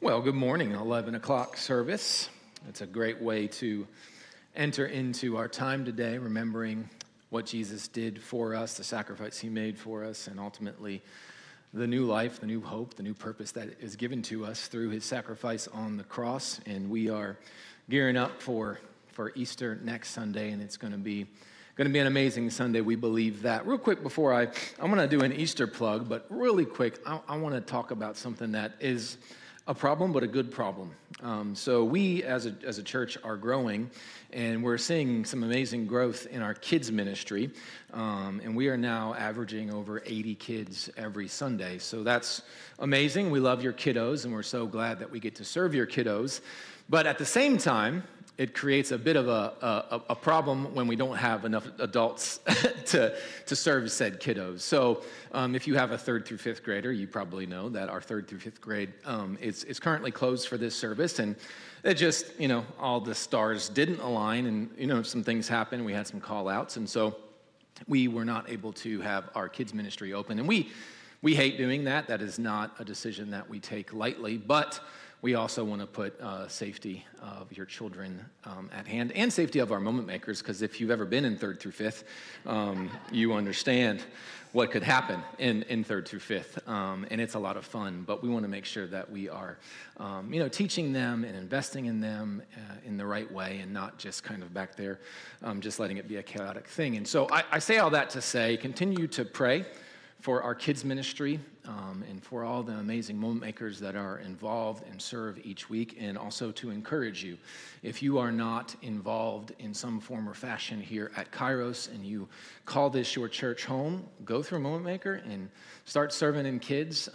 Well, good morning, 11 o'clock service. It's a great way to enter into our time today, remembering what Jesus did for us, the sacrifice he made for us, and ultimately the new life, the new hope, the new purpose that is given to us through his sacrifice on the cross. And we are gearing up for Easter next Sunday, and it's going to be an amazing Sunday. We believe that. Real quick before I'm going to do an Easter plug, but really quick, I want to talk about something that is a problem, but a good problem. So we, as a church, are growing, and we're seeing some amazing growth in our kids ministry, and we are now averaging over 80 kids every Sunday. So that's amazing. We love your kiddos, and we're so glad that we get to serve your kiddos. But at the same time, it creates a bit of a problem when we don't have enough adults to serve said kiddos. So if you have a 3rd through 5th grader, you probably know that our 3rd through 5th grade is currently closed for this service. And it just, all the stars didn't align, and, some things happened. We had some call outs. And so we were not able to have our kids ministry open. And we hate doing that. That is not a decision that we take lightly. But we also want to put safety of your children at hand, and safety of our moment makers, because if you've ever been in 3rd through 5th, you understand what could happen in 3rd through 5th, and it's a lot of fun. But we want to make sure that we are, teaching them and investing in them in the right way, and not just kind of back there, just letting it be a chaotic thing. And so I say all that to say, continue to pray for our kids ministry, and for all the amazing moment makers that are involved and serve each week, and also to encourage you. If you are not involved in some form or fashion here at Kairos and you call this your church home, go through Moment Maker and start serving in kids.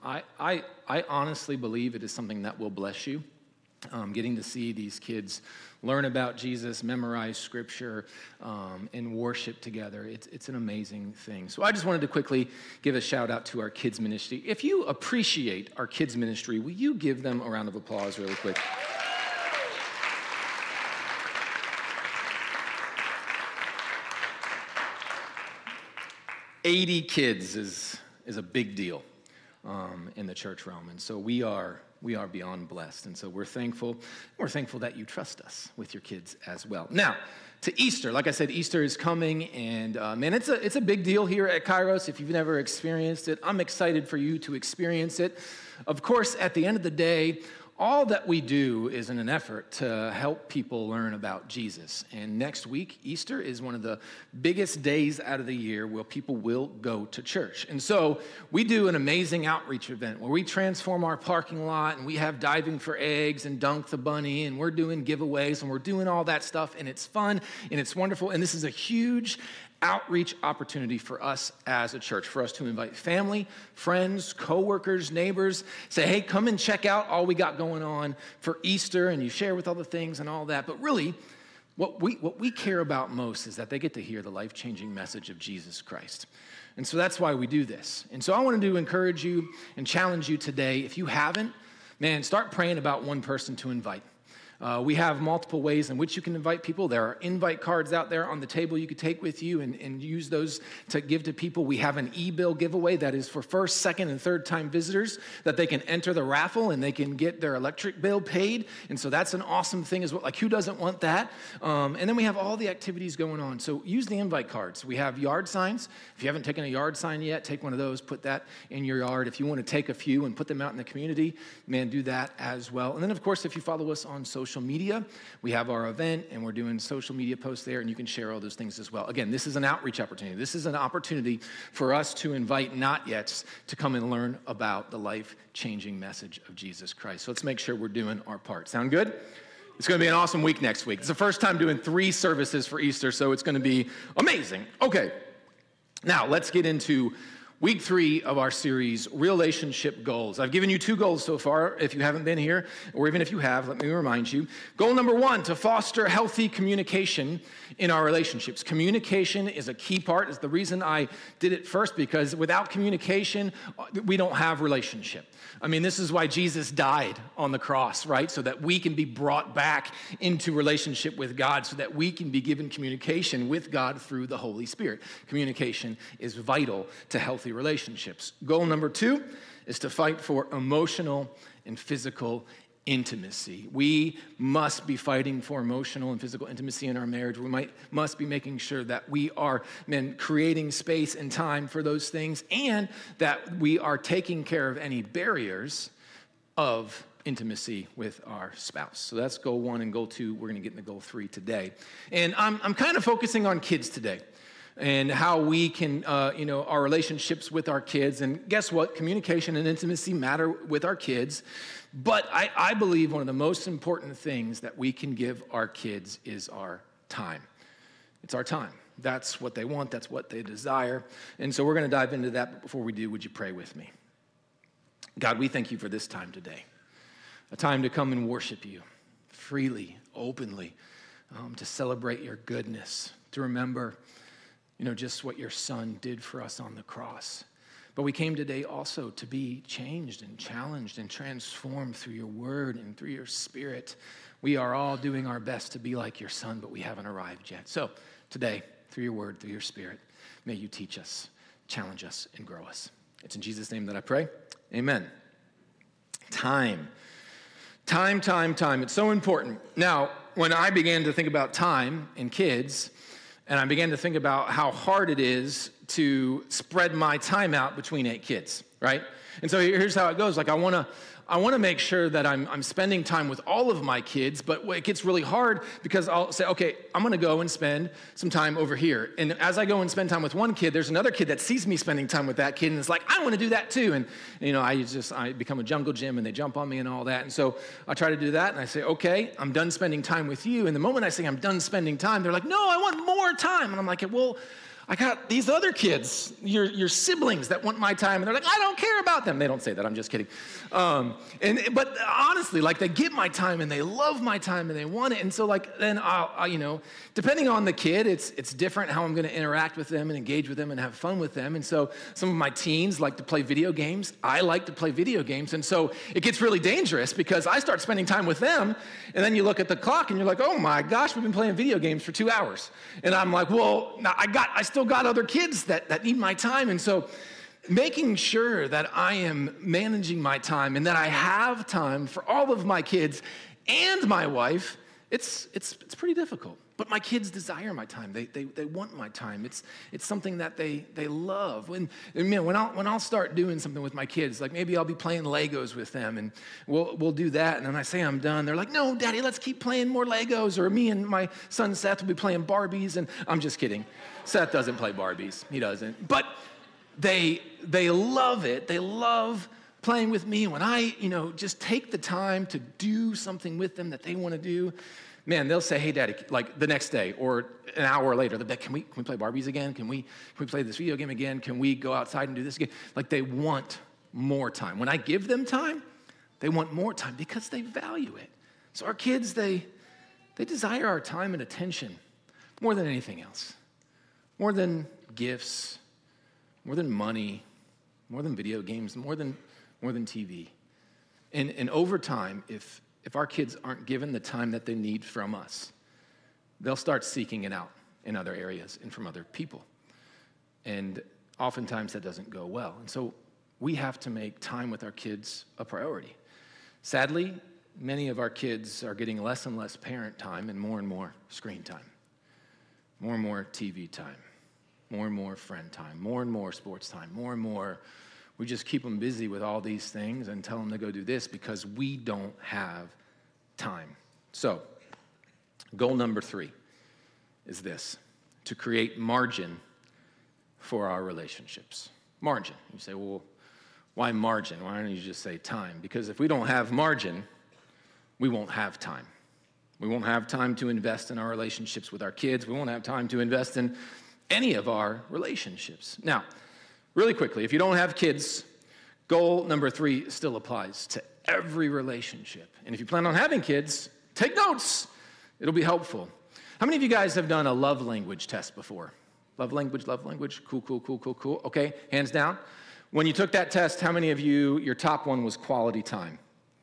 I honestly believe it is something that will bless you. Getting to see these kids learn about Jesus, memorize scripture, and worship together. It's an amazing thing. So I just wanted to quickly give a shout out to our kids ministry. If you appreciate our kids ministry, will you give them a round of applause really quick? $80 kids is a big deal in the church realm, and so we are beyond blessed, and so we're thankful. We're thankful that you trust us with your kids as well. Now, to Easter. Like I said, Easter is coming, and man, it's a big deal here at Kairos. If you've never experienced it, I'm excited for you to experience it. Of course, at the end of the day, all that we do is in an effort to help people learn about Jesus. And next week, Easter, is one of the biggest days out of the year where people will go to church. And so we do an amazing outreach event where we transform our parking lot, and we have diving for eggs and dunk the bunny, and we're doing giveaways, and we're doing all that stuff, and it's fun and it's wonderful. And this is a huge outreach opportunity for us as a church, for us to invite family, friends, coworkers, neighbors, say, hey, come and check out all we got going on for Easter, and you share with all the things and all that. But really, what we care about most is that they get to hear the life-changing message of Jesus Christ. And so that's why we do this. And so I wanted to encourage you and challenge you today. If you haven't, man, start praying about one person to invite. We have multiple ways in which you can invite people. There are invite cards out there on the table you could take with you and use those to give to people. We have an e-bill giveaway that is for first, second, and third time visitors, that they can enter the raffle and they can get their electric bill paid. And so that's an awesome thing as well. Like, who doesn't want that? And then we have all the activities going on. So use the invite cards. We have yard signs. If you haven't taken a yard sign yet, take one of those, put that in your yard. If you want to take a few and put them out in the community, man, do that as well. And then, of course, if you follow us on social media, we have our event, and we're doing social media posts there, and you can share all those things as well. Again, this is an outreach opportunity. This is an opportunity for us to invite not-yets to come and learn about the life-changing message of Jesus Christ. So let's make sure we're doing our part. Sound good? It's going to be an awesome week next week. It's the first time doing 3 services for Easter, so it's going to be amazing. Okay, now let's get into Week 3 of our series, Relationship Goals. I've given you 2 goals so far. If you haven't been here, or even if you have, let me remind you. Goal number 1, to foster healthy communication in our relationships. Communication is a key part. It's the reason I did it first, because without communication, we don't have relationship. I mean, this is why Jesus died on the cross, right? So that we can be brought back into relationship with God, so that we can be given communication with God through the Holy Spirit. Communication is vital to healthy relationships. Goal number 2, is to fight for emotional and physical intimacy. We must be fighting for emotional and physical intimacy in our marriage. We must be making sure that we are, creating space and time for those things, and that we are taking care of any barriers of intimacy with our spouse. So that's goal 1, and goal 2, we're going to get into goal 3 today. And I'm kind of focusing on kids today and how we can, our relationships with our kids. And guess what? Communication and intimacy matter with our kids. But I believe one of the most important things that we can give our kids is our time. It's our time. That's what they want. That's what they desire. And so we're going to dive into that. But before we do, would you pray with me? God, we thank you for this time today, a time to come and worship you freely, openly, to celebrate your goodness, to remember, just what your son did for us on the cross. But we came today also to be changed and challenged and transformed through your word and through your spirit. We are all doing our best to be like your son, but we haven't arrived yet. So today, through your word, through your spirit, may you teach us, challenge us, and grow us. It's in Jesus' name that I pray. Amen. Time. It's so important. Now, when I began to think about time in kids, and I began to think about how hard it is to spread my time out between 8 kids, right? And so here's how it goes. Like I want to make sure that I'm spending time with all of my kids, but it gets really hard because I'll say, okay, I'm going to go and spend some time over here. And as I go and spend time with one kid, there's another kid that sees me spending time with that kid and is like, I want to do that too. And I become a jungle gym and they jump on me and all that. And so I try to do that and I say, okay, I'm done spending time with you. And the moment I say I'm done spending time, they're like, no, I want more time. And I'm like, well, I got these other kids, your siblings that want my time, and they're like, I don't care about them. They don't say that, I'm just kidding. But honestly, like they get my time and they love my time and they want it. And so then I'll depending on the kid, it's different how I'm going to interact with them and engage with them and have fun with them. And so some of my teens like to play video games. I like to play video games. And so it gets really dangerous because I start spending time with them. And then you look at the clock and you're like, oh my gosh, we've been playing video games for 2 hours. And I'm like, well, I still got other kids that need my time. And so making sure that I am managing my time and that I have time for all of my kids and my wife, it's pretty difficult. But my kids desire my time. They want my time. It's something that they love. When I'll start doing something with my kids, like maybe I'll be playing Legos with them, and we'll do that. And then I say I'm done. They're like, no, Daddy, let's keep playing more Legos. Or me and my son Seth will be playing Barbies. And I'm just kidding. Seth doesn't play Barbies. He doesn't. But they love it. They love playing with me. When I just take the time to do something with them that they want to do, man, they'll say, hey, Daddy, like the next day or an hour later, they'll be like, can we play Barbies again? Can we play this video game again? Can we go outside and do this again? Like they want more time. When I give them time, they want more time because they value it. So our kids, they desire our time and attention more than anything else. More than gifts, more than money, more than video games, more than TV. And over time, if our kids aren't given the time that they need from us, they'll start seeking it out in other areas and from other people. And oftentimes that doesn't go well. And so we have to make time with our kids a priority. Sadly, many of our kids are getting less and less parent time and more screen time, more and more TV time, more and more friend time, more and more sports time, more and more. We just keep them busy with all these things and tell them to go do this because we don't have time. So, goal number 3 is this: to create margin for our relationships. Margin. You say, well, why margin? Why don't you just say time? Because if we don't have margin, we won't have time. We won't have time to invest in our relationships with our kids. We won't have time to invest in any of our relationships. Now, really quickly, if you don't have kids, goal number 3 still applies to every relationship. And if you plan on having kids, take notes. It'll be helpful. How many of you guys have done a love language test before? Love language. Cool. Okay, hands down. When you took that test, how many of you, your top one was quality time?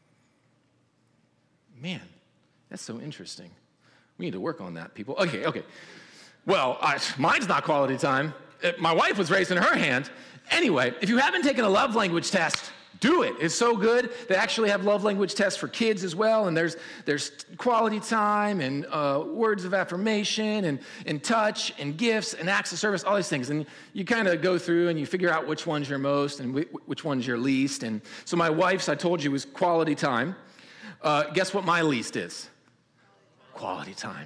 Man, that's so interesting. We need to work on that, people. Okay. Well, mine's not quality time. My wife was raising her hand. Anyway, if you haven't taken a love language test, Do it. It's so good. They actually have love language tests for kids as well, and there's quality time and words of affirmation and touch and gifts and acts of service, all these things. And you kind of go through and you figure out which one's your most and which one's your least. And so my wife's, I told you, was quality time. Guess what my least is? Quality time.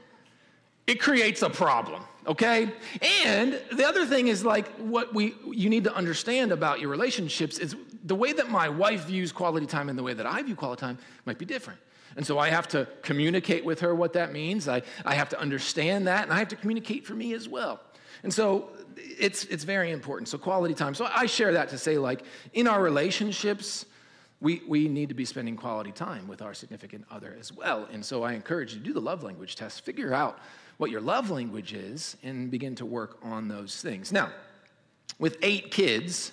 It creates a problem, okay? And the other thing is like you need to understand about your relationships is the way that my wife views quality time and the way that I view quality time might be different. And so I have to communicate with her what that means. I have to understand that, and I have to communicate for me as well. And so it's very important. So quality time. So I share that to say, like, in our relationships, we need to be spending quality time with our significant other as well. And so I encourage you to do the love language test, figure out what your love language is, and begin to work on those things. Now, with 8 kids,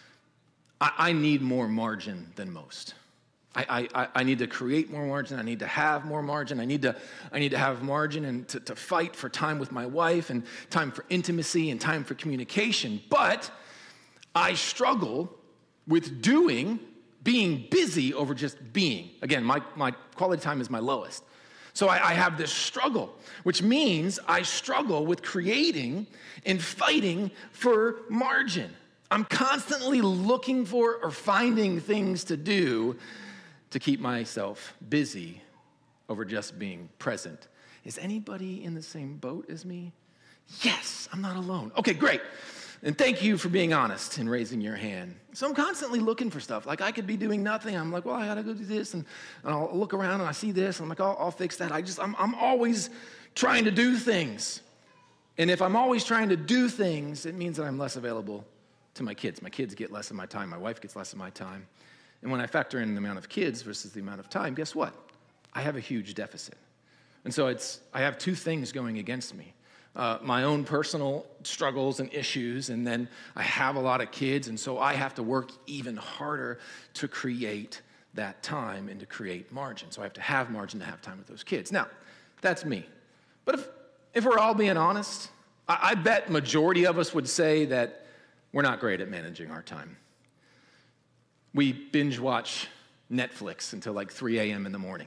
I need more margin than most. I need to create more margin. I need to have more margin. I need to have margin and to fight for time with my wife and time for intimacy and time for communication. But I struggle with being busy over just being. Again, my quality time is my lowest. So I have this struggle, which means I struggle with creating and fighting for margin. I'm constantly looking for or finding things to do to keep myself busy over just being present. Is anybody in the same boat as me? Yes, I'm not alone. Okay, great. And thank you for being honest and raising your hand. So I'm constantly looking for stuff. Like I could be doing nothing. I'm like, well, I gotta go do this. And I'll look around and I see this. And I'm like, I'll fix that. I'm always trying to do things. And if I'm always trying to do things, it means that I'm less available to my kids. My kids get less of my time. My wife gets less of my time. And when I factor in the amount of kids versus the amount of time, guess what? I have a huge deficit. And so I have 2 things going against me. My own personal struggles and issues, and then I have a lot of kids, and so I have to work even harder to create that time and to create margin. So I have to have margin to have time with those kids. Now, that's me. But if we're all being honest, I bet majority of us would say that we're not great at managing our time. We binge watch Netflix until like 3 a.m. in the morning.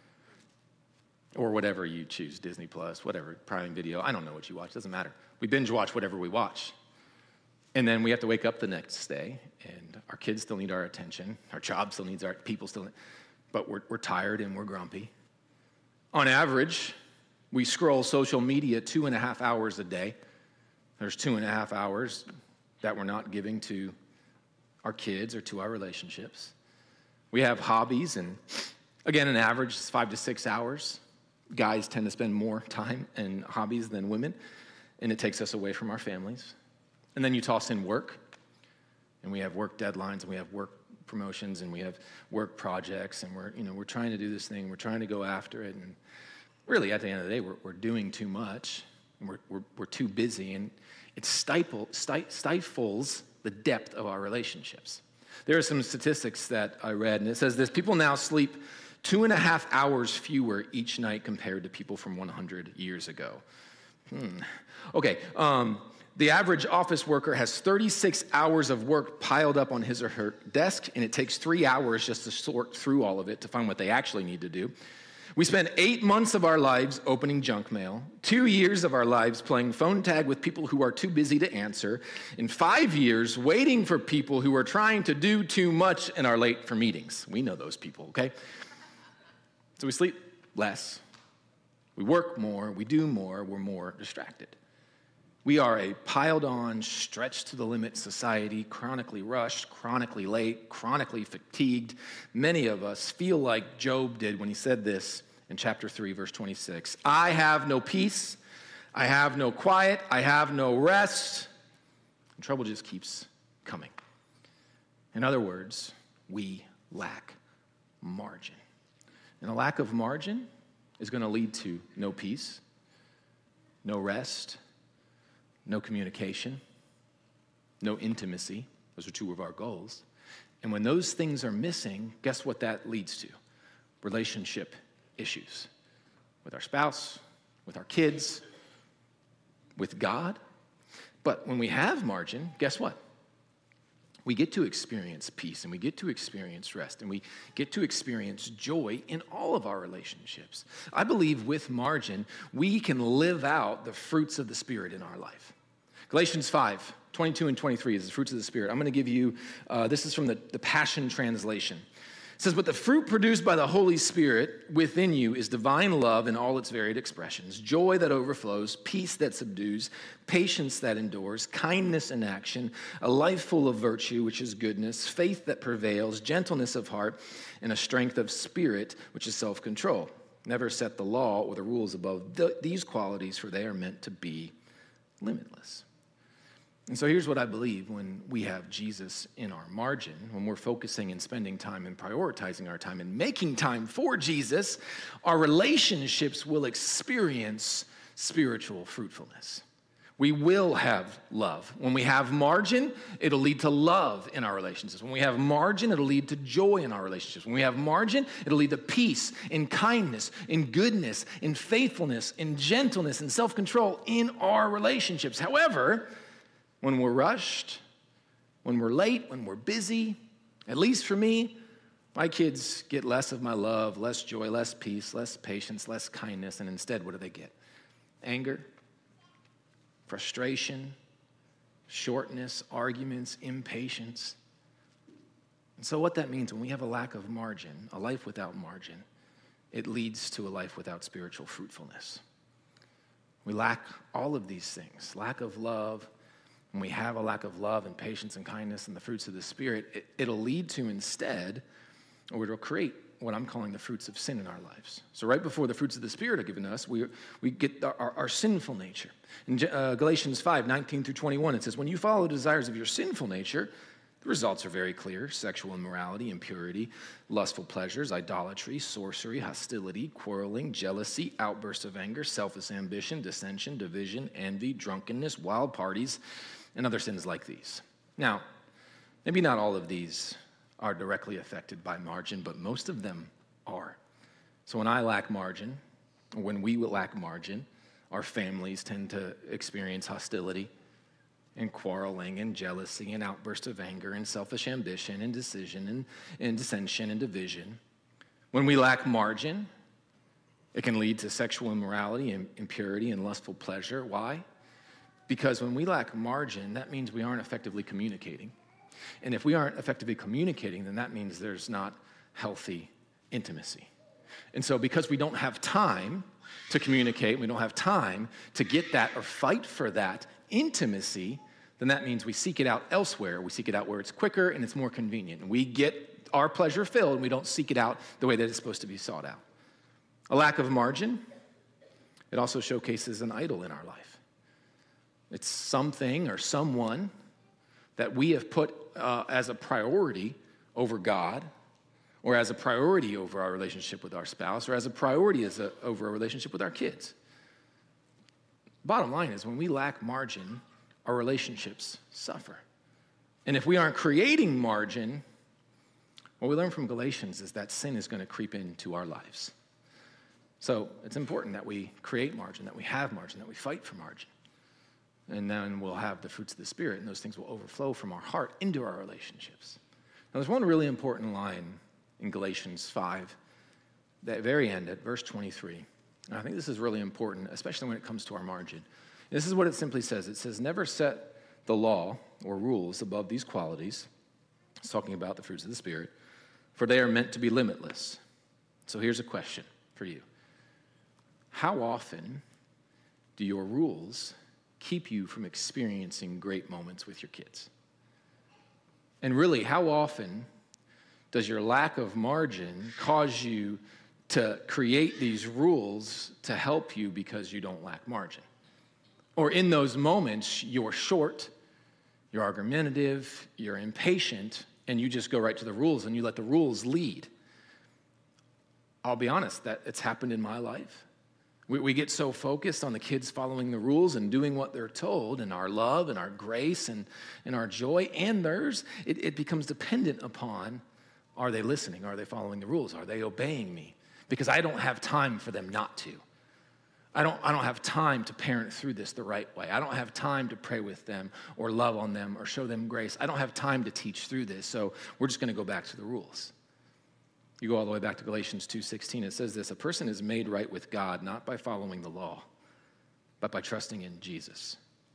Or whatever you choose, Disney Plus, whatever, Prime Video. I don't know what you watch, doesn't matter. We binge watch whatever we watch. And then we have to wake up the next day, and our kids still need our attention. Our job still needs our people still, but we're tired and we're grumpy. On average, we scroll social media 2.5 hours a day. There's 2.5 hours that we're not giving to our kids or to our relationships. We have hobbies, and again, an average is 5 to 6 hours. Guys tend to spend more time in hobbies than women, and it takes us away from our families. And then you toss in work, and we have work deadlines, and we have work promotions, and we have work projects, and we're trying to do this thing, we're trying to go after it, and really at the end of the day, we're doing too much, and we're too busy, and it stifles the depth of our relationships. There are some statistics that I read, and it says this: people now sleep 2.5 hours fewer each night compared to people from 100 years ago. Okay, the average office worker has 36 hours of work piled up on his or her desk, and it takes 3 hours just to sort through all of it to find what they actually need to do. We spend 8 months of our lives opening junk mail, 2 years of our lives playing phone tag with people who are too busy to answer, and 5 years waiting for people who are trying to do too much and are late for meetings. We know those people, okay? So we sleep less, we work more, we do more, we're more distracted. We are a piled-on, stretched-to-the-limit society, chronically rushed, chronically late, chronically fatigued. Many of us feel like Job did when he said this in chapter 3, verse 26. I have no peace, I have no quiet, I have no rest. And trouble just keeps coming. In other words, we lack margin. And a lack of margin is going to lead to no peace, no rest, no communication, no intimacy. Those are 2 of our goals. And when those things are missing, guess what that leads to? Relationship issues with our spouse, with our kids, with God. But when we have margin, guess what? we get to experience peace and we get to experience rest and we get to experience joy in all of our relationships. I believe with margin, we can live out the fruits of the Spirit in our life. Galatians 5:22 and 23 is the fruits of the Spirit. I'm going to give you, this is from the Passion Translation. It says, but the fruit produced by the Holy Spirit within you is divine love in all its varied expressions, joy that overflows, peace that subdues, patience that endures, kindness in action, a life full of virtue, which is goodness, faith that prevails, gentleness of heart, and a strength of spirit, which is self-control. Never set the law or the rules above these qualities, for they are meant to be limitless. And so here's what I believe when we have Jesus in our margin, when we're focusing and spending time and prioritizing our time and making time for Jesus, our relationships will experience spiritual fruitfulness. We will have love. When we have margin, it'll lead to love in our relationships. When we have margin, it'll lead to joy in our relationships. When we have margin, it'll lead to peace, in kindness, in goodness, in faithfulness, in gentleness, in self-control in our relationships. However, when we're rushed, when we're late, when we're busy, at least for me, my kids get less of my love, less joy, less peace, less patience, less kindness, and instead, what do they get? Anger, frustration, shortness, arguments, impatience. And so what that means when we have a lack of margin, a life without margin, it leads to a life without spiritual fruitfulness. We lack all of these things, lack of love. When we have a lack of love and patience and kindness and the fruits of the Spirit, it'll lead to instead, or it'll create what I'm calling the fruits of sin in our lives. So right before the fruits of the Spirit are given to us, we get our sinful nature. In Galatians 5:19 through 21, it says, when you follow the desires of your sinful nature, the results are very clear: sexual immorality, impurity, lustful pleasures, idolatry, sorcery, hostility, quarreling, jealousy, outbursts of anger, selfish ambition, dissension, division, envy, drunkenness, wild parties, and other sins like these. Now, maybe not all of these are directly affected by margin, but most of them are. So when I lack margin, or when we lack margin, our families tend to experience hostility and quarreling and jealousy and outbursts of anger and selfish ambition and decision and dissension and division. When we lack margin, it can lead to sexual immorality and impurity and lustful pleasure. Why? Because when we lack margin, that means we aren't effectively communicating. And if we aren't effectively communicating, then that means there's not healthy intimacy. And so because we don't have time to communicate, we don't have time to get that or fight for that intimacy, then that means we seek it out elsewhere. We seek it out where it's quicker and it's more convenient. And we get our pleasure filled and we don't seek it out the way that it's supposed to be sought out. A lack of margin, it also showcases an idol in our life. It's something or someone that we have put as a priority over God, or as a priority over our relationship with our spouse, or as a priority over a relationship with our kids. Bottom line is, when we lack margin, our relationships suffer. And if we aren't creating margin, what we learn from Galatians is that sin is going to creep into our lives. So it's important that we create margin, that we have margin, that we fight for margin. And then we'll have the fruits of the Spirit, and those things will overflow from our heart into our relationships. Now, there's one really important line in Galatians 5, that very end at verse 23. And I think this is really important, especially when it comes to our margin. This is what it simply says. It says, never set the law or rules above these qualities. It's talking about the fruits of the Spirit, for they are meant to be limitless. So here's a question for you. How often do your rules keep you from experiencing great moments with your kids? And really, how often does your lack of margin cause you to create these rules to help you because you don't lack margin? Or in those moments, you're short, you're argumentative, you're impatient, and you just go right to the rules and you let the rules lead. I'll be honest, that it's happened in my life. We get so focused on the kids following the rules and doing what they're told, and our love and our grace and our joy and theirs, it becomes dependent upon, are they listening? Are they following the rules? Are they obeying me? Because I don't have time for them not to. I don't have time to parent through this the right way. I don't have time to pray with them or love on them or show them grace. I don't have time to teach through this, so we're just going to go back to the rules. You go all the way back to Galatians 2:16. It says this: a person is made right with God not by following the law, but by trusting in Jesus.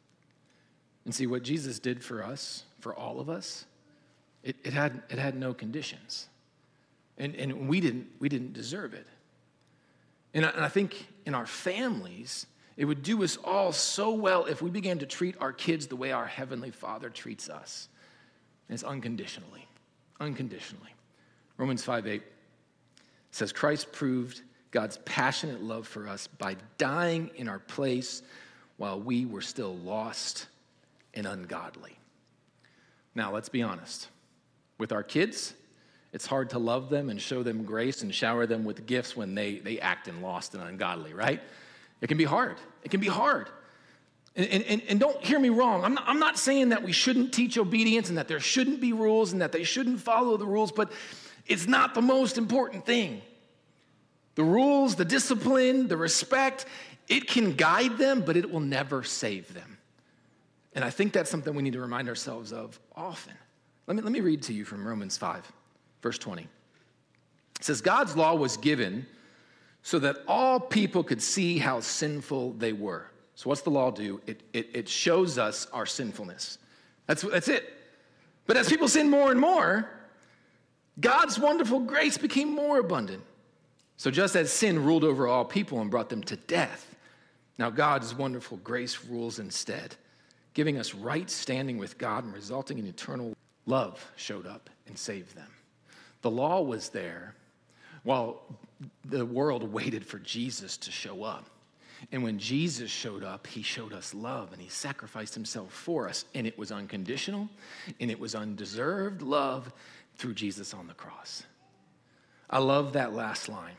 And see, what Jesus did for us, for all of us, it had no conditions. And we didn't deserve it. And I think in our families, it would do us all so well if we began to treat our kids the way our Heavenly Father treats us. And it's unconditionally. Unconditionally. Romans 5:8 says, Christ proved God's passionate love for us by dying in our place while we were still lost and ungodly. Now, let's be honest. With our kids, it's hard to love them and show them grace and shower them with gifts when they act in lost and ungodly, right? It can be hard. It can be hard. And don't hear me wrong. I'm not saying that we shouldn't teach obedience and that there shouldn't be rules and that they shouldn't follow the rules, but it's not the most important thing. The rules, the discipline, the respect, it can guide them, but it will never save them. And I think that's something we need to remind ourselves of often. Let me read to you from Romans 5. Verse 20. It says, God's law was given so that all people could see how sinful they were. So what's the law do? It shows us our sinfulness. That's it. But as people sin more and more, God's wonderful grace became more abundant. So just as sin ruled over all people and brought them to death, now God's wonderful grace rules instead, giving us right standing with God and resulting in eternal love showed up and saved them. The law was there while the world waited for Jesus to show up. And when Jesus showed up, he showed us love and he sacrificed himself for us. And it was unconditional and it was undeserved love through Jesus on the cross. I love that last line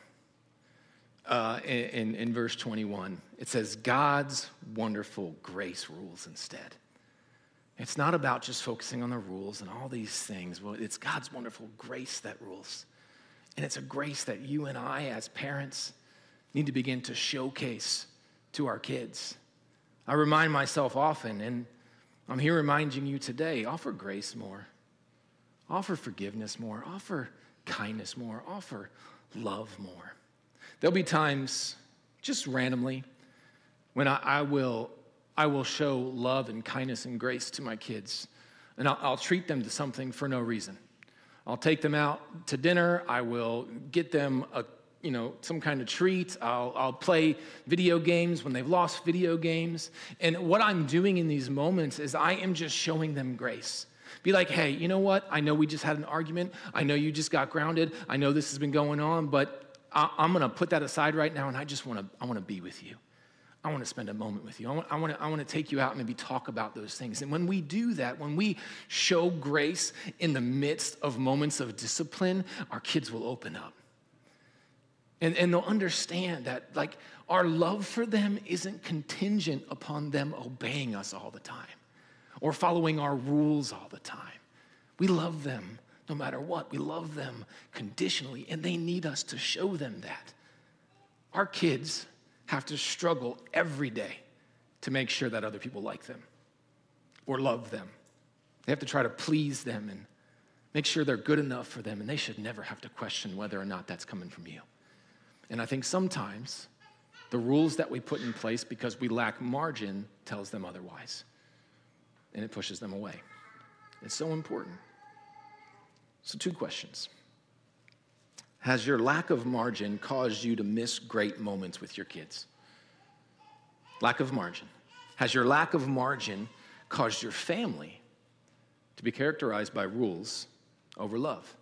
in verse 21. It says, God's wonderful grace rules instead. It's not about just focusing on the rules and all these things. Well, it's God's wonderful grace that rules. And it's a grace that you and I as parents need to begin to showcase to our kids. I remind myself often, and I'm here reminding you today, offer grace more. Offer forgiveness more. Offer kindness more. Offer love more. There'll be times, just randomly, when I will show love and kindness and grace to my kids. And I'll treat them to something for no reason. I'll take them out to dinner. I will get them some kind of treat. I'll play video games when they've lost video games. And what I'm doing in these moments is I am just showing them grace. Be like, hey, you know what? I know we just had an argument. I know you just got grounded. I know this has been going on, but I'm going to put that aside right now, and I want to be with you. I want to spend a moment with you. I want to take you out and maybe talk about those things. And when we do that, when we show grace in the midst of moments of discipline, our kids will open up. And they'll understand that, like, our love for them isn't contingent upon them obeying us all the time or following our rules all the time. We love them no matter what. We love them conditionally, and they need us to show them that. Our kids have to struggle every day to make sure that other people like them or love them. They have to try to please them and make sure they're good enough for them, and they should never have to question whether or not that's coming from you. And I think sometimes the rules that we put in place because we lack margin tells them otherwise, and it pushes them away. It's so important. So 2 questions. Has your lack of margin caused you to miss great moments with your kids? Lack of margin. Has your lack of margin caused your family to be characterized by rules over love?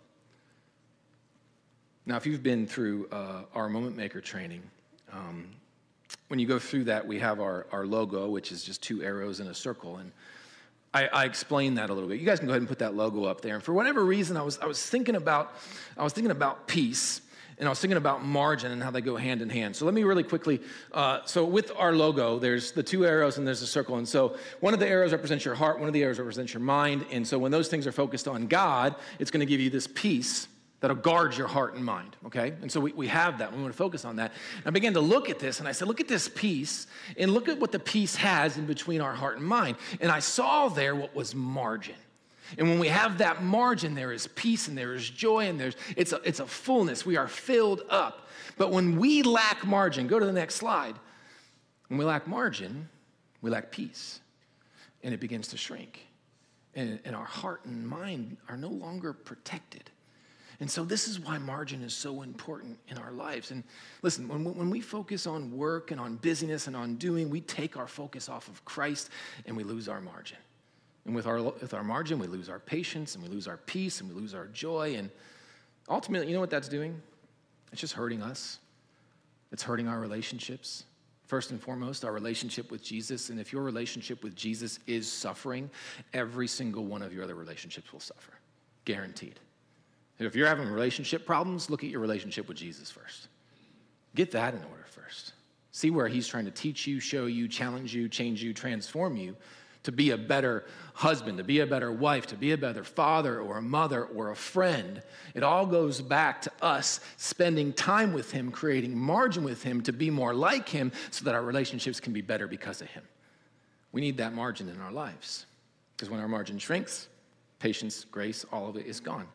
Now, if you've been through our Moment Maker training, when you go through that, we have our logo, which is just 2 arrows in a circle, and I explained that a little bit. You guys can go ahead and put that logo up there. And for whatever reason, I was thinking about peace, and I was thinking about margin and how they go hand in hand. So let me really quickly. So with our logo, there's the 2 arrows and there's a circle. And so one of the arrows represents your heart, one of the arrows represents your mind. And so when those things are focused on God, it's going to give you this peace that'll guard your heart and mind, okay? And so we have that. We want to focus on that. And I began to look at this, and I said, look at this peace, and look at what the peace has in between our heart and mind. And I saw there what was margin. And when we have that margin, there is peace, and there is joy, and it's a fullness. We are filled up. But when we lack margin, go to the next slide. When we lack margin, we lack peace, and it begins to shrink. And our heart and mind are no longer protected. And so this is why margin is so important in our lives. And listen, when we focus on work and on busyness and on doing, we take our focus off of Christ and we lose our margin. And with our margin, we lose our patience and we lose our peace and we lose our joy. And ultimately, you know what that's doing? It's just hurting us. It's hurting our relationships. First and foremost, our relationship with Jesus. And if your relationship with Jesus is suffering, every single one of your other relationships will suffer. Guaranteed. If you're having relationship problems, look at your relationship with Jesus first. Get that in order first. See where he's trying to teach you, show you, challenge you, change you, transform you to be a better husband, to be a better wife, to be a better father or a mother or a friend. It all goes back to us spending time with him, creating margin with him to be more like him so that our relationships can be better because of him. We need that margin in our lives because when our margin shrinks, patience, grace, all of it is gone.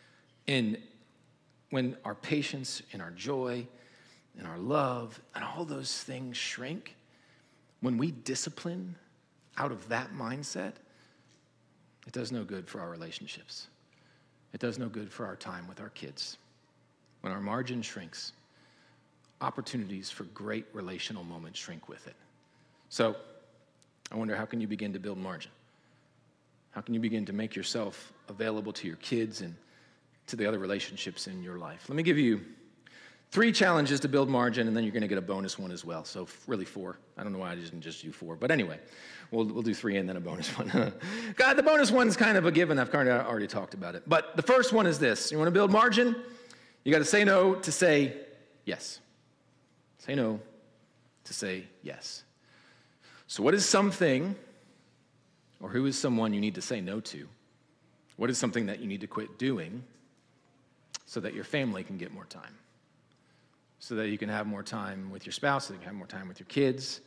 And when our patience and our joy and our love and all those things shrink, when we discipline out of that mindset, it does no good for our relationships. It does no good for our time with our kids. When our margin shrinks, opportunities for great relational moments shrink with it. So I wonder, how can you begin to build margin? How can you begin to make yourself available to your kids and to the other relationships in your life? Let me give you 3 challenges to build margin, and then you're going to get a bonus one as well. So really 4. I don't know why I didn't just do 4. But anyway, we'll do 3 and then a bonus one. God, the bonus one's kind of a given. I've kind of already talked about it. But the first one is this. You want to build margin? You got to say no to say yes. Say no to say yes. So what is something, or who is someone you need to say no to? What is something that you need to quit doing so that your family can get more time? So that you can have more time with your spouse, so that you can have more time with your kids.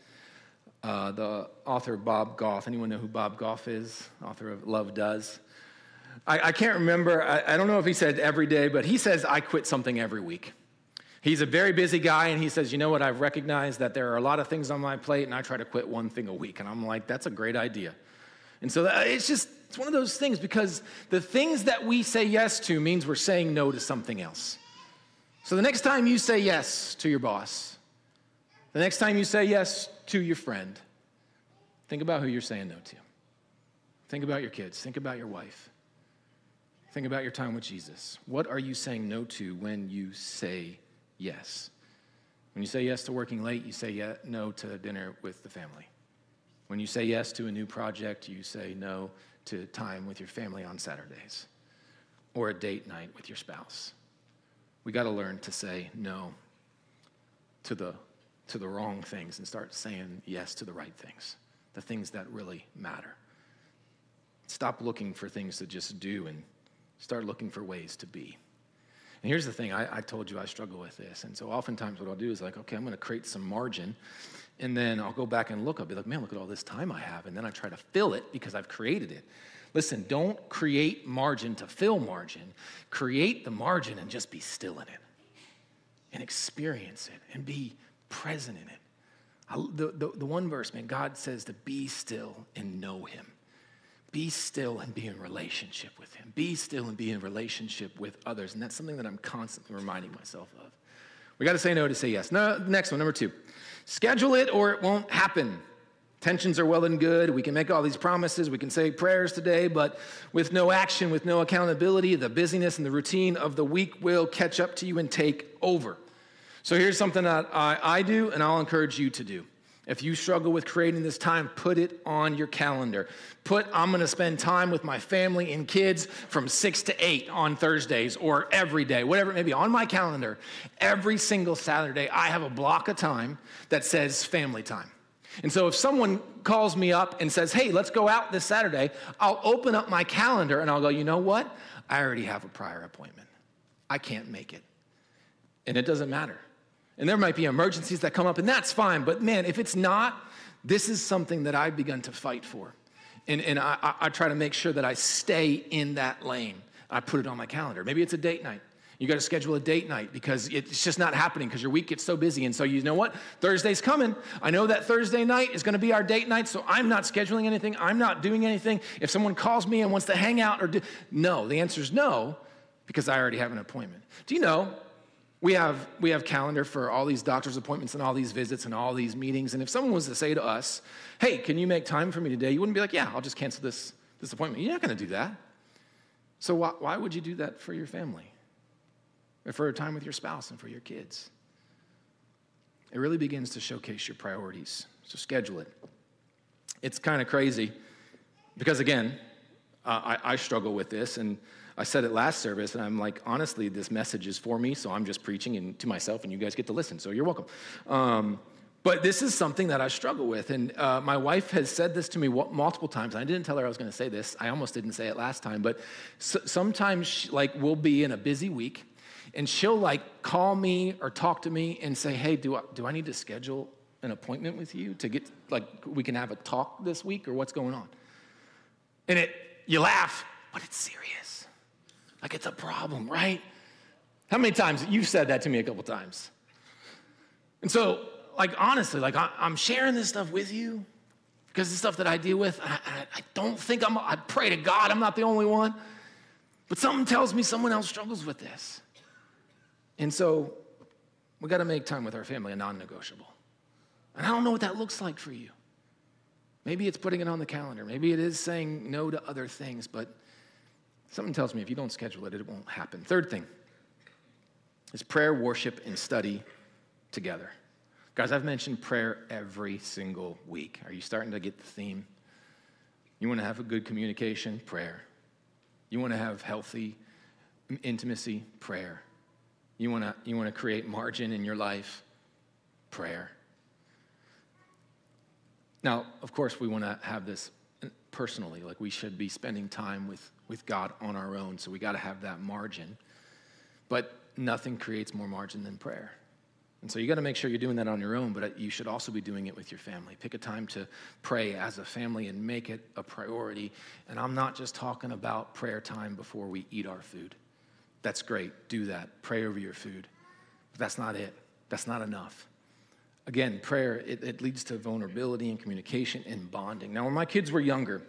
The author Bob Goff, anyone know who Bob Goff is? Author of Love Does. I can't remember, I don't know if he said every day, but he says, I quit something every week. He's a very busy guy, and he says, you know what, I've recognized that there are a lot of things on my plate, and I try to quit one thing a week. And I'm like, that's a great idea. And so it's one of those things, because the things that we say yes to means we're saying no to something else. So the next time you say yes to your boss, the next time you say yes to your friend, think about who you're saying no to. Think about your kids. Think about your wife. Think about your time with Jesus. What are you saying no to when you say yes? When you say yes to working late, you say no to dinner with the family. When you say yes to a new project, you say no to time with your family on Saturdays or a date night with your spouse. We got to learn to say no to the wrong things and start saying yes to the right things, the things that really matter. Stop looking for things to just do and start looking for ways to be. And here's the thing, I told you I struggle with this. And so oftentimes what I'll do is like, okay, I'm going to create some margin. And then I'll go back and look. I'll be like, man, look at all this time I have. And then I try to fill it because I've created it. Listen, don't create margin to fill margin. Create the margin and just be still in it and experience it and be present in it. The one verse, man, God says to be still and know him. Be still and be in relationship with him. Be still and be in relationship with others. And that's something that I'm constantly reminding myself of. We got to say no to say yes. No, next one, number 2. Schedule it or it won't happen. Tensions are well and good. We can make all these promises. We can say prayers today, but with no action, with no accountability, the busyness and the routine of the week will catch up to you and take over. So here's something that I do, and I'll encourage you to do. If you struggle with creating this time, put it on your calendar. I'm going to spend time with my family and kids from 6 to 8 on Thursdays or every day, whatever it may be, on my calendar. Every single Saturday, I have a block of time that says family time. And so if someone calls me up and says, hey, let's go out this Saturday, I'll open up my calendar and I'll go, you know what? I already have a prior appointment. I can't make it. And it doesn't matter. And there might be emergencies that come up, and that's fine. But man, if it's not, this is something that I've begun to fight for. And I try to make sure that I stay in that lane. I put it on my calendar. Maybe it's a date night. You got to schedule a date night because it's just not happening because your week gets so busy. And so you know what? Thursday's coming. I know that Thursday night is going to be our date night, so I'm not scheduling anything. I'm not doing anything. If someone calls me and wants to hang out no, the answer is no, because I already have an appointment. Do you know we have calendar for all these doctor's appointments and all these visits and all these meetings, and if someone was to say to us, hey, can you make time for me today? You wouldn't be like, yeah, I'll just cancel this appointment. You're not going to do that. So why would you do that for your family? Or for a time with your spouse and for your kids? It really begins to showcase your priorities. So schedule it. It's kind of crazy because, again, I struggle with this, and I said it last service, and I'm like, honestly, this message is for me, so I'm just preaching to myself, and you guys get to listen, so you're welcome. But this is something that I struggle with, and my wife has said this to me multiple times. I didn't tell her I was going to say this. I almost didn't say it last time, but sometimes we'll be in a busy week, and she'll call me or talk to me and say, hey, do I need to schedule an appointment with you to get, we can have a talk this week, or what's going on? And you laugh, but it's serious. It's a problem, right? How many times? You've said that to me a couple times. And so, honestly, I'm sharing this stuff with you because it's stuff that I deal with. I don't think I pray to God I'm not the only one. But something tells me someone else struggles with this. And so we got to make time with our family a non-negotiable. And I don't know what that looks like for you. Maybe it's putting it on the calendar. Maybe it is saying no to other things, but something tells me if you don't schedule it, it won't happen. Third thing is prayer, worship, and study together. Guys, I've mentioned prayer every single week. Are you starting to get the theme? You want to have a good communication? Prayer. You want to have healthy intimacy? Prayer. You want to create margin in your life? Prayer. Now, of course, we want to have this personally. We should be spending time with God on our own, so we got to have that margin. But nothing creates more margin than prayer. And so you got to make sure you're doing that on your own, but you should also be doing it with your family. Pick a time to pray as a family and make it a priority. And I'm not just talking about prayer time before we eat our food. That's great. Do that. Pray over your food. But that's not it. That's not enough. Again, prayer, it leads to vulnerability and communication and bonding. Now, when my kids were younger,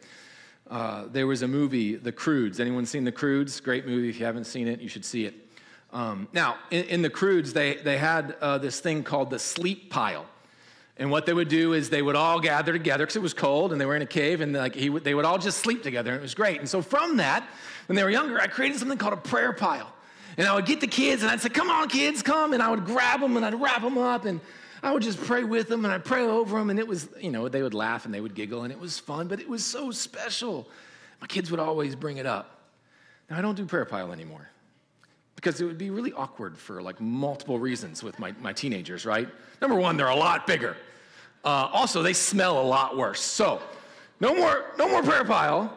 there was a movie, The Croods. Anyone seen The Croods? Great movie. If you haven't seen it, you should see it. Now, in The Croods, they had this thing called the sleep pile. And what they would do is they would all gather together because it was cold and they were in a cave, and they would all just sleep together, and it was great. And so from that, when they were younger, I created something called a prayer pile. And I would get the kids and I'd say, come on, kids, come. And I would grab them and I'd wrap them up, and I would just pray with them and I'd pray over them. And it was, they would laugh and they would giggle, and it was fun, but it was so special. My kids would always bring it up. Now, I don't do prayer pile anymore, because it would be really awkward for multiple reasons with my teenagers, right? Number one, they're a lot bigger. Also, they smell a lot worse. So no more prayer pile,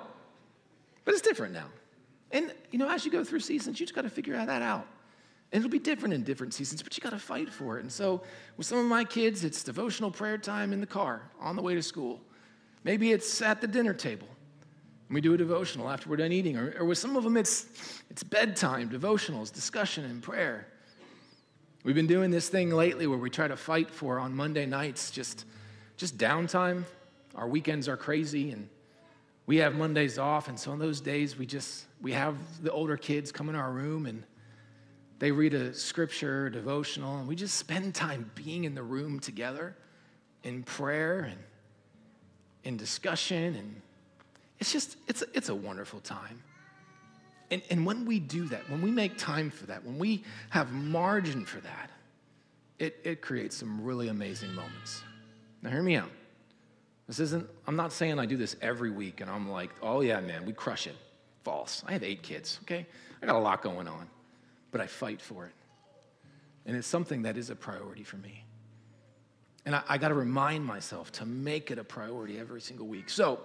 but it's different now. And, as you go through seasons, you just got to figure that out. And it'll be different in different seasons, but you got to fight for it. And so with some of my kids, it's devotional prayer time in the car on the way to school. Maybe it's at the dinner table. And we do a devotional after we're done eating. Or with some of them, it's bedtime, devotionals, discussion, and prayer. We've been doing this thing lately where we try to fight for, on Monday nights, just downtime. Our weekends are crazy, and we have Mondays off. And so on those days, we have the older kids come in our room, and they read a scripture, devotional, and we just spend time being in the room together in prayer and in discussion, and it's a wonderful time. And when we do that, when we make time for that, when we have margin for that, it creates some really amazing moments. Now hear me out. I'm not saying I do this every week and I'm like, oh yeah, man, we crush it. False. I have 8 kids, okay? I got a lot going on, but I fight for it. And it's something that is a priority for me. And I got to remind myself to make it a priority every single week. So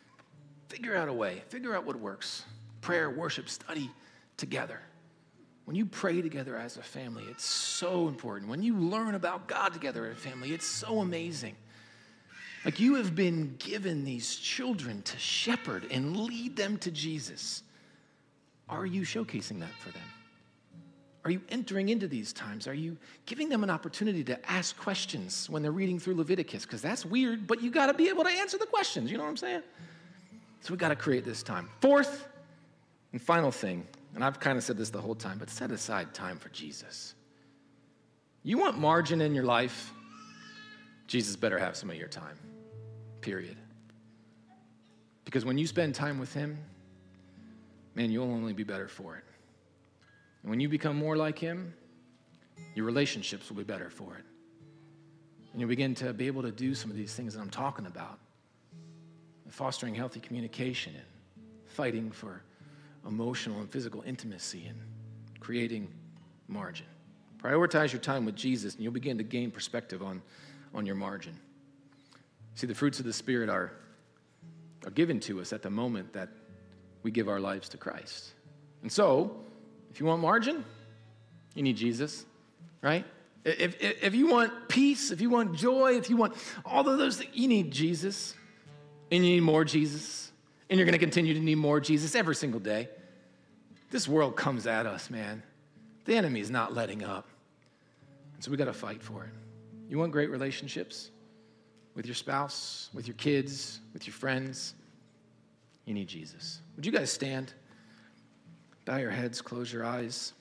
figure out a way. Figure out what works. Prayer, worship, study together When you pray together as a family, it's so important. When you learn about God together as a family, it's so amazing. Like, you have been given these children to shepherd and lead them to Jesus. Are you showcasing that for them? Are you entering into these times? Are you giving them an opportunity to ask questions when they're reading through Leviticus? Because that's weird, but you got to be able to answer the questions. You know what I'm saying? So we got to create this time. Fourth and final thing, and I've kind of said this the whole time, but set aside time for Jesus. You want margin in your life? Jesus better have some of your time, period. Because when you spend time with him, man, you'll only be better for it. And when you become more like him, your relationships will be better for it. And you'll begin to be able to do some of these things that I'm talking about. Fostering healthy communication and fighting for emotional and physical intimacy and creating margin. Prioritize your time with Jesus and you'll begin to gain perspective on your margin. See, the fruits of the Spirit are given to us at the moment that we give our lives to Christ. And so, if you want margin, you need Jesus, right? If you want peace, if you want joy, if you want all of those things, you need Jesus. And you need more Jesus. And you're going to continue to need more Jesus every single day. This world comes at us, man. The enemy is not letting up. And so we got to fight for it. You want great relationships with your spouse, with your kids, with your friends? You need Jesus. Would you guys stand? Bow your heads, close your eyes.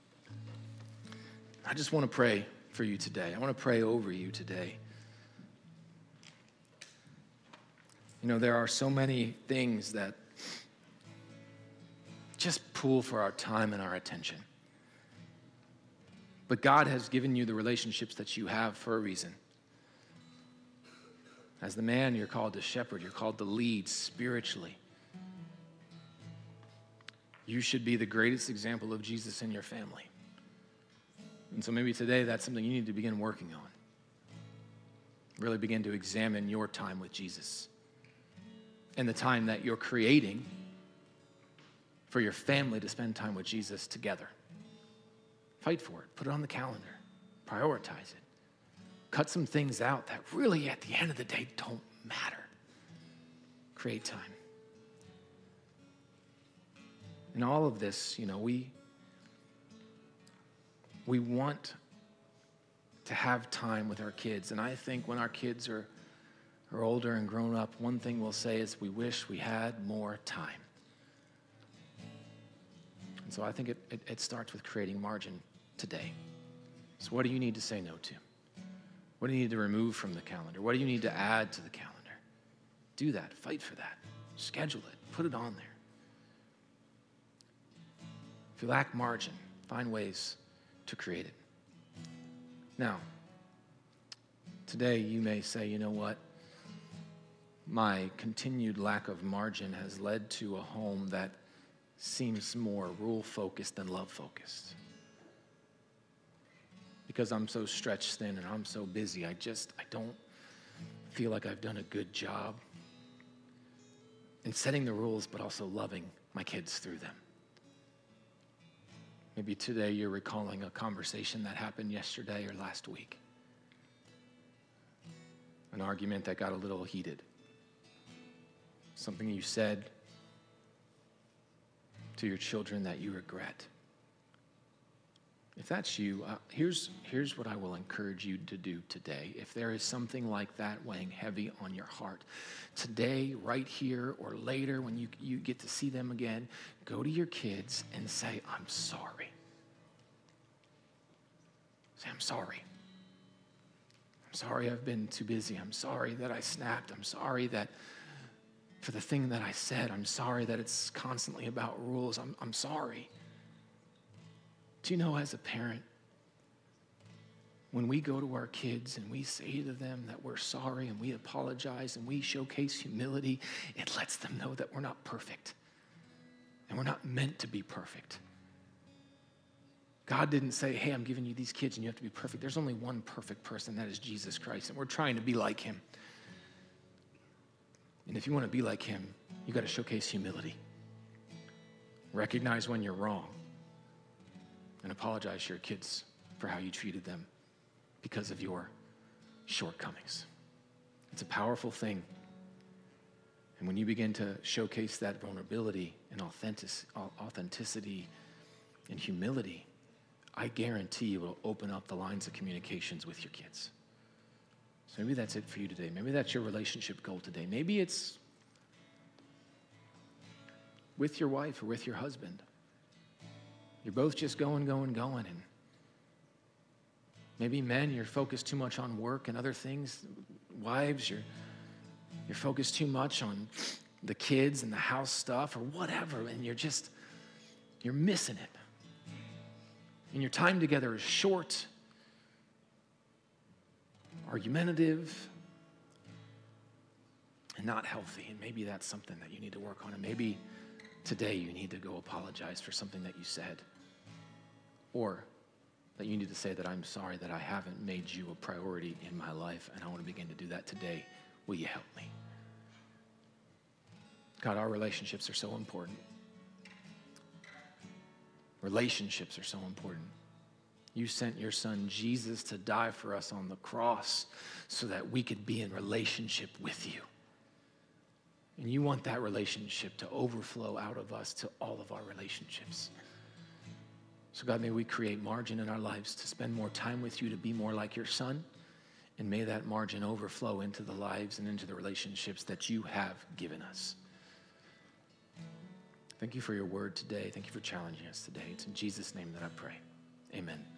I just want to pray for you today. I want to pray over you today. You know, there are so many things that just pull for our time and our attention. But God has given you the relationships that you have for a reason. As the man, you're called to shepherd. You're called to lead spiritually. You should be the greatest example of Jesus in your family. And so maybe today that's something you need to begin working on. Really begin to examine your time with Jesus and the time that you're creating for your family to spend time with Jesus together. Fight for it. Put it on the calendar. Prioritize it. Cut some things out that really at the end of the day don't matter. Create time. In all of this, you know, we want to have time with our kids. And I think when our kids are older and grown up, one thing we'll say is we wish we had more time. And so I think it starts with creating margin today. So what do you need to say no to? What do you need to remove from the calendar? What do you need to add to the calendar? Do that. Fight for that. Schedule it. Put it on there. If you lack margin, find ways to create it. Now, today you may say, you know what? My continued lack of margin has led to a home that seems more rule-focused than love-focused. Because I'm so stretched thin and I'm so busy, I don't feel like I've done a good job in setting the rules, but also loving my kids through them. Maybe today you're recalling a conversation that happened yesterday or last week. An argument that got a little heated. Something you said to your children that you regret. If that's you, here's what I will encourage you to do today. If there is something like that weighing heavy on your heart, today, right here, or later when you get to see them again, go to your kids and say, I'm sorry. Say, I'm sorry. I'm sorry I've been too busy. I'm sorry that I snapped. I'm sorry that for the thing that I said. I'm sorry that it's constantly about rules. I'm sorry. Do you know, as a parent, when we go to our kids and we say to them that we're sorry and we apologize and we showcase humility, it lets them know that we're not perfect and we're not meant to be perfect. God didn't say, hey, I'm giving you these kids and you have to be perfect. There's only one perfect person, that is Jesus Christ, and we're trying to be like him. And if you want to be like him, you got to showcase humility. Recognize when you're wrong. and apologize to your kids for how you treated them because of your shortcomings. It's a powerful thing. And when you begin to showcase that vulnerability and authenticity and humility, I guarantee it will open up the lines of communications with your kids. So maybe that's it for you today. Maybe that's your relationship goal today. Maybe it's with your wife or with your husband. You're both just going. And maybe men, you're focused too much on work and other things. Wives, you're focused too much on the kids and the house stuff or whatever, and you're missing it. And your time together is short, argumentative, and not healthy. And maybe that's something that you need to work on. And maybe today you need to go apologize for something that you said. Or that you need to say that I'm sorry that I haven't made you a priority in my life, and I want to begin to do that today. Will you help me? God, our relationships are so important. Relationships are so important. You sent your son Jesus to die for us on the cross so that we could be in relationship with you. And you want that relationship to overflow out of us to all of our relationships. So God, may we create margin in our lives to spend more time with you, to be more like your son. And may that margin overflow into the lives and into the relationships that you have given us. Thank you for your word today. Thank you for challenging us today. It's in Jesus' name that I pray. Amen.